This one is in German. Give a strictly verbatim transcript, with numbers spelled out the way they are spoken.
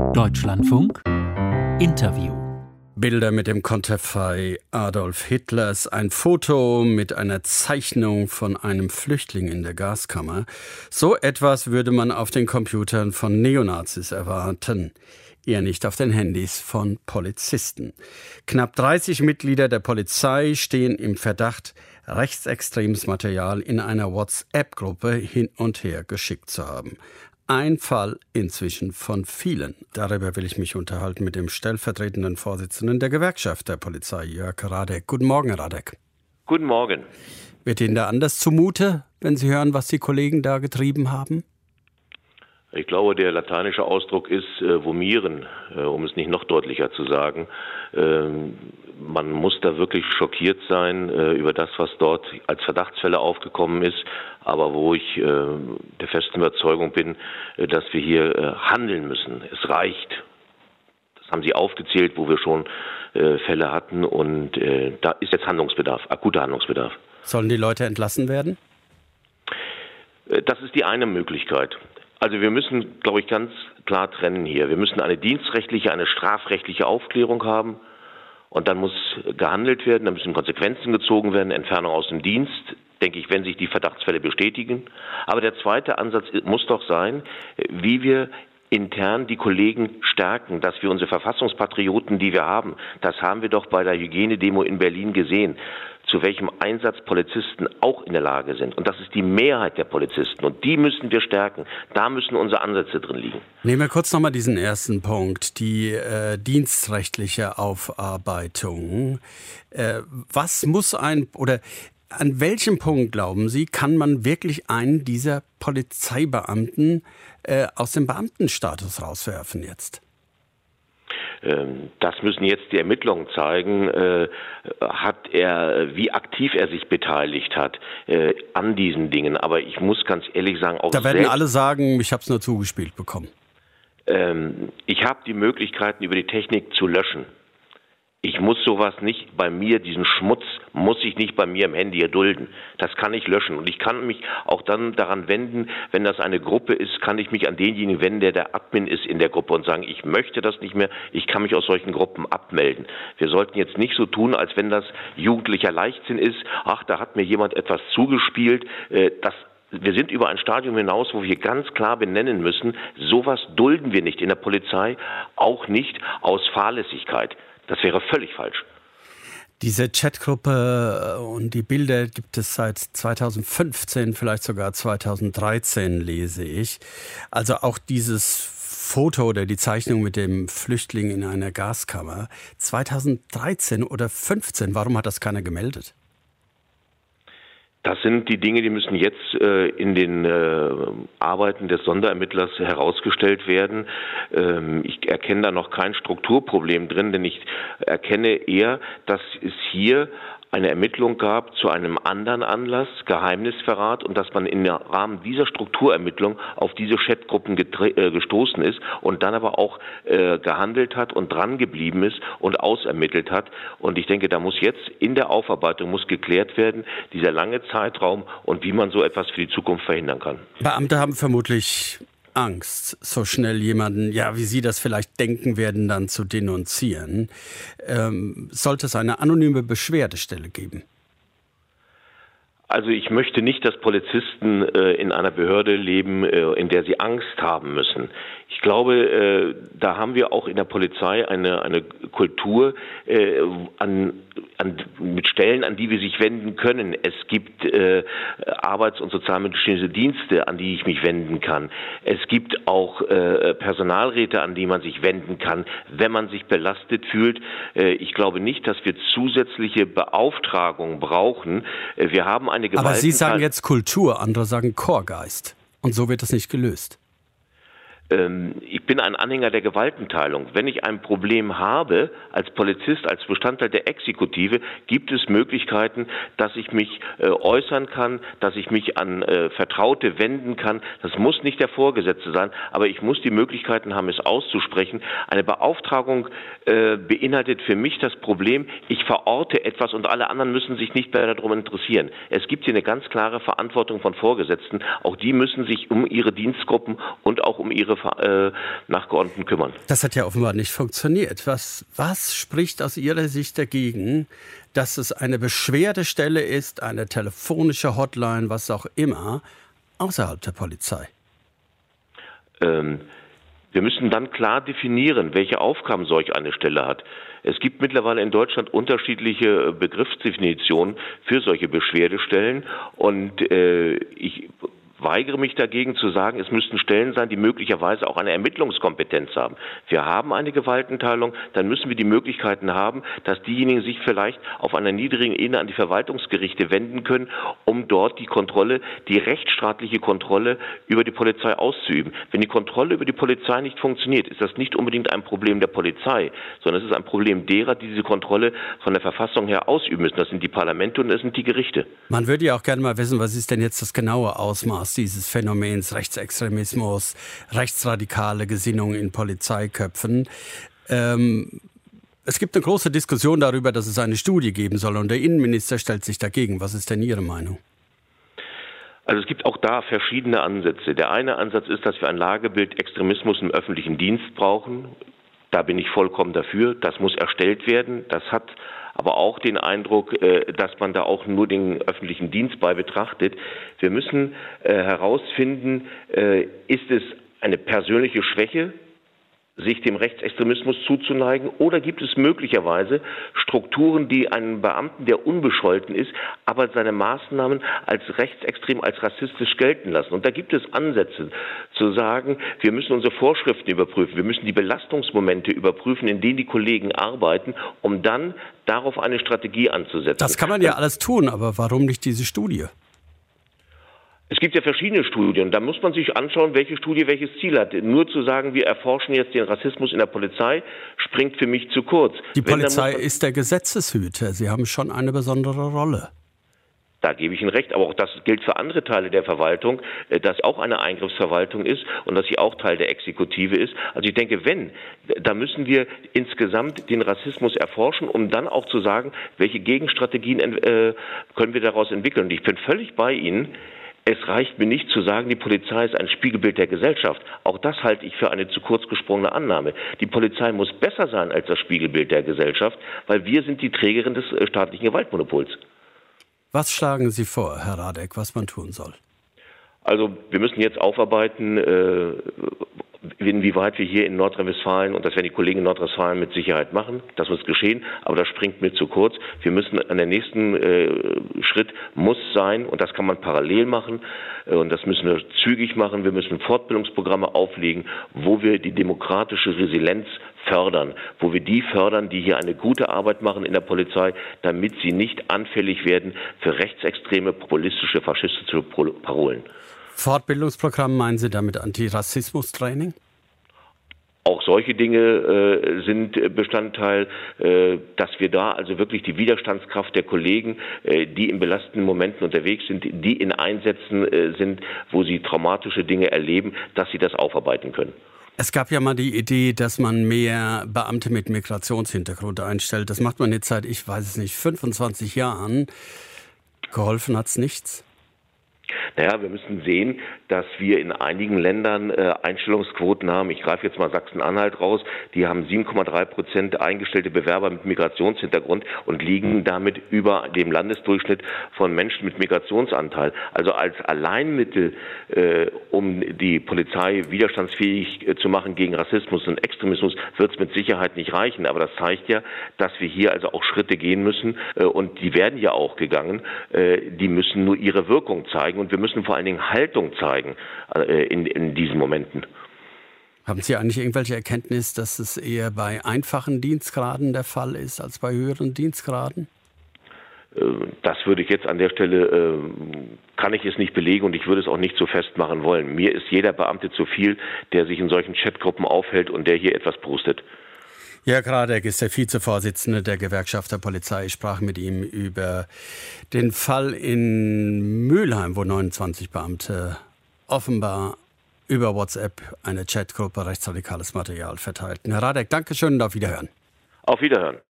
Deutschlandfunk Interview. Bilder mit dem Konterfei Adolf Hitlers, ein Foto mit einer Zeichnung von einem Flüchtling in der Gaskammer. So etwas würde man auf den Computern von Neonazis erwarten, eher nicht auf den Handys von Polizisten. Knapp dreißig Mitglieder der Polizei stehen im Verdacht, rechtsextremes Material in einer WhatsApp-Gruppe hin und her geschickt zu haben. Ein Fall inzwischen von vielen. Darüber will ich mich unterhalten mit dem stellvertretenden Vorsitzenden der Gewerkschaft der Polizei, Jörg Radek. Guten Morgen, Herr Radek. Guten Morgen. Wird Ihnen da anders zumute, wenn Sie hören, was die Kollegen da getrieben haben? Ich glaube, der lateinische Ausdruck ist äh, vomieren, äh, um es nicht noch deutlicher zu sagen. Ähm, man muss da wirklich schockiert sein äh, über das, was dort als Verdachtsfälle aufgekommen ist, aber wo ich äh, der festen Überzeugung bin, äh, dass wir hier äh, handeln müssen. Es reicht. Das haben Sie aufgezählt, wo wir schon äh, Fälle hatten, und äh, da ist jetzt Handlungsbedarf, akuter Handlungsbedarf. Sollen die Leute entlassen werden? Äh, das ist die eine Möglichkeit. Also wir müssen, glaube ich, ganz klar trennen hier. Wir müssen eine dienstrechtliche, eine strafrechtliche Aufklärung haben, und dann muss gehandelt werden, dann müssen Konsequenzen gezogen werden, Entfernung aus dem Dienst, denke ich, wenn sich die Verdachtsfälle bestätigen. Aber der zweite Ansatz muss doch sein, wie wir intern die Kollegen stärken, dass wir unsere Verfassungspatrioten, die wir haben, das haben wir doch bei der Hygienedemo in Berlin gesehen, zu welchem Einsatz Polizisten auch in der Lage sind. Und das ist die Mehrheit der Polizisten. Und die müssen wir stärken. Da müssen unsere Ansätze drin liegen. Nehmen wir kurz nochmal diesen ersten Punkt, die äh, dienstrechtliche Aufarbeitung. Äh, was muss ein, oder an welchem Punkt, glauben Sie, kann man wirklich einen dieser Polizeibeamten äh, aus dem Beamtenstatus rauswerfen jetzt? Das müssen jetzt die Ermittlungen zeigen. Äh, hat er, wie aktiv er sich beteiligt hat äh, an diesen Dingen. Aber ich muss ganz ehrlich sagen, auch da werden selbst, alle sagen, ich habe es nur zugespielt bekommen. Ähm, ich habe die Möglichkeiten, über die Technik zu löschen. Ich muss sowas nicht bei mir, diesen Schmutz muss ich nicht bei mir im Handy erdulden. Das kann ich löschen. Und ich kann mich auch dann daran wenden, wenn das eine Gruppe ist, kann ich mich an denjenigen wenden, der der Admin ist in der Gruppe, und sagen, ich möchte das nicht mehr, ich kann mich aus solchen Gruppen abmelden. Wir sollten jetzt nicht so tun, als wenn das jugendlicher Leichtsinn ist. Ach, da hat mir jemand etwas zugespielt. Das Wir sind über ein Stadium hinaus, wo wir ganz klar benennen müssen, sowas dulden wir nicht in der Polizei, auch nicht aus Fahrlässigkeit. Das wäre völlig falsch. Diese Chatgruppe und die Bilder gibt es seit zweitausendfünfzehn, vielleicht sogar zweitausenddreizehn, lese ich. Also auch dieses Foto oder die Zeichnung mit dem Flüchtling in einer Gaskammer. zweitausenddreizehn oder fünfzehn, warum hat das keiner gemeldet? Das sind die Dinge, die müssen jetzt äh, in den äh, Arbeiten des Sonderermittlers herausgestellt werden. Ähm, ich erkenne da noch kein Strukturproblem drin, denn ich erkenne eher, dass es hier eine Ermittlung gab zu einem anderen Anlass, Geheimnisverrat, und dass man im Rahmen dieser Strukturermittlung auf diese Chatgruppen getre- äh, gestoßen ist und dann aber auch äh, gehandelt hat und dran geblieben ist und ausermittelt hat. Und ich denke, da muss jetzt in der Aufarbeitung muss geklärt werden, dieser lange Zeitraum und wie man so etwas für die Zukunft verhindern kann. Beamte haben vermutlich Angst, so schnell jemanden, ja, wie Sie das vielleicht denken werden, dann zu denunzieren. Ähm, sollte es eine anonyme Beschwerdestelle geben? Also ich möchte nicht, dass Polizisten äh, in einer Behörde leben, äh, in der sie Angst haben müssen. Ich glaube, äh, da haben wir auch in der Polizei eine, eine Kultur äh, an, an, mit Stellen, an die wir sich wenden können. Es gibt äh, Arbeits- und sozialmedizinische Dienste, an die ich mich wenden kann. Es gibt auch äh, Personalräte, an die man sich wenden kann, wenn man sich belastet fühlt. Äh, ich glaube nicht, dass wir zusätzliche Beauftragungen brauchen. Äh, wir haben eine Gewalt- Aber Sie sagen jetzt Kultur, andere sagen Chorgeist. Und so wird das nicht gelöst. Ich bin ein Anhänger der Gewaltenteilung. Wenn ich ein Problem habe, als Polizist, als Bestandteil der Exekutive, gibt es Möglichkeiten, dass ich mich äh, äußern kann, dass ich mich an äh, Vertraute wenden kann. Das muss nicht der Vorgesetzte sein, aber ich muss die Möglichkeiten haben, es auszusprechen. Eine Beauftragung äh, beinhaltet für mich das Problem, ich verorte etwas und alle anderen müssen sich nicht mehr darum interessieren. Es gibt hier eine ganz klare Verantwortung von Vorgesetzten. Auch die müssen sich um ihre Dienstgruppen und auch um ihre äh, Nachgeordneten kümmern. Das hat ja offenbar nicht funktioniert. Was, was spricht aus Ihrer Sicht dagegen, dass es eine Beschwerdestelle ist, eine telefonische Hotline, was auch immer, außerhalb der Polizei? Ähm, wir müssen dann klar definieren, welche Aufgaben solch eine Stelle hat. Es gibt mittlerweile in Deutschland unterschiedliche Begriffsdefinitionen für solche Beschwerdestellen und äh, ich weigere mich dagegen zu sagen, es müssten Stellen sein, die möglicherweise auch eine Ermittlungskompetenz haben. Wir haben eine Gewaltenteilung, dann müssen wir die Möglichkeiten haben, dass diejenigen sich vielleicht auf einer niedrigen Ebene an die Verwaltungsgerichte wenden können, um dort die Kontrolle, die rechtsstaatliche Kontrolle über die Polizei auszuüben. Wenn die Kontrolle über die Polizei nicht funktioniert, ist das nicht unbedingt ein Problem der Polizei, sondern es ist ein Problem derer, die diese Kontrolle von der Verfassung her ausüben müssen. Das sind die Parlamente und das sind die Gerichte. Man würde ja auch gerne mal wissen, was ist denn jetzt das genaue Ausmaß dieses Phänomens Rechtsextremismus, rechtsradikale Gesinnung in Polizeiköpfen. Ähm, es gibt eine große Diskussion darüber, dass es eine Studie geben soll und der Innenminister stellt sich dagegen. Was ist denn Ihre Meinung? Also es gibt auch da verschiedene Ansätze. Der eine Ansatz ist, dass wir ein Lagebild Extremismus im öffentlichen Dienst brauchen. Da bin ich vollkommen dafür. Das muss erstellt werden. Das hat aber auch den Eindruck, dass man da auch nur den öffentlichen Dienst bei betrachtet. Wir müssen herausfinden, ist es eine persönliche Schwäche, sich dem Rechtsextremismus zuzuneigen, oder gibt es möglicherweise Strukturen, die einen Beamten, der unbescholten ist, aber seine Maßnahmen als rechtsextrem, als rassistisch gelten lassen. Und da gibt es Ansätze zu sagen, wir müssen unsere Vorschriften überprüfen, wir müssen die Belastungsmomente überprüfen, in denen die Kollegen arbeiten, um dann darauf eine Strategie anzusetzen. Das kann man ja alles tun, aber warum nicht diese Studie? Es gibt ja verschiedene Studien. Da muss man sich anschauen, welche Studie welches Ziel hat. Nur zu sagen, wir erforschen jetzt den Rassismus in der Polizei, springt für mich zu kurz. Die Wenn, Polizei ist der Gesetzeshüter. Sie haben schon eine besondere Rolle. Da gebe ich Ihnen recht, aber auch das gilt für andere Teile der Verwaltung, dass auch eine Eingriffsverwaltung ist und dass sie auch Teil der Exekutive ist. Also ich denke, wenn, da müssen wir insgesamt den Rassismus erforschen, um dann auch zu sagen, welche Gegenstrategien äh, können wir daraus entwickeln. Und ich bin völlig bei Ihnen. Es reicht mir nicht zu sagen, die Polizei ist ein Spiegelbild der Gesellschaft. Auch das halte ich für eine zu kurz gesprungene Annahme. Die Polizei muss besser sein als das Spiegelbild der Gesellschaft, weil wir sind die Trägerin des staatlichen Gewaltmonopols. Was schlagen Sie vor, Herr Radek, was man tun soll? Also wir müssen jetzt aufarbeiten, äh, inwieweit wir hier in Nordrhein-Westfalen, und das werden die Kollegen in Nordrhein-Westfalen mit Sicherheit machen, das muss geschehen, aber das springt mir zu kurz. Wir müssen an der nächsten äh, Schritt muss sein, und das kann man parallel machen, äh, und das müssen wir zügig machen, wir müssen Fortbildungsprogramme auflegen, wo wir die demokratische Resilienz fördern, wo wir die fördern, die hier eine gute Arbeit machen in der Polizei, damit sie nicht anfällig werden für rechtsextreme, populistische, faschistische Parolen. Fortbildungsprogramm, meinen Sie damit Antirassismus-Training? Auch solche Dinge äh, sind Bestandteil, äh, dass wir da also wirklich die Widerstandskraft der Kollegen, äh, die in belastenden Momenten unterwegs sind, die in Einsätzen äh, sind, wo sie traumatische Dinge erleben, dass sie das aufarbeiten können. Es gab ja mal die Idee, dass man mehr Beamte mit Migrationshintergrund einstellt. Das macht man jetzt seit, ich weiß es nicht, fünfundzwanzig Jahren. Geholfen hat's nichts? Naja, wir müssen sehen, dass wir in einigen Ländern äh, Einstellungsquoten haben. Ich greife jetzt mal Sachsen-Anhalt raus. Die haben sieben Komma drei Prozent eingestellte Bewerber mit Migrationshintergrund und liegen damit über dem Landesdurchschnitt von Menschen mit Migrationsanteil. Also als Alleinmittel, äh, um die Polizei widerstandsfähig äh, zu machen gegen Rassismus und Extremismus, wird es mit Sicherheit nicht reichen. Aber das zeigt ja, dass wir hier also auch Schritte gehen müssen, äh, und die werden ja auch gegangen. Äh, die müssen nur ihre Wirkung zeigen. Und wir müssen vor allen Dingen Haltung zeigen äh, in, in diesen Momenten. Haben Sie eigentlich irgendwelche Erkenntnis, dass es eher bei einfachen Dienstgraden der Fall ist als bei höheren Dienstgraden? Äh, das würde ich jetzt an der Stelle, äh, kann ich es nicht belegen und ich würde es auch nicht so festmachen wollen. Mir ist jeder Beamte zu viel, der sich in solchen Chatgruppen aufhält und der hier etwas brustet. Jörg Radek ist der Vizevorsitzende der Gewerkschaft der Polizei. Ich sprach mit ihm über den Fall in Mülheim, wo neunundzwanzig Beamte offenbar über WhatsApp eine Chatgruppe rechtsradikales Material verteilten. Herr Radek, danke schön und auf Wiederhören. Auf Wiederhören.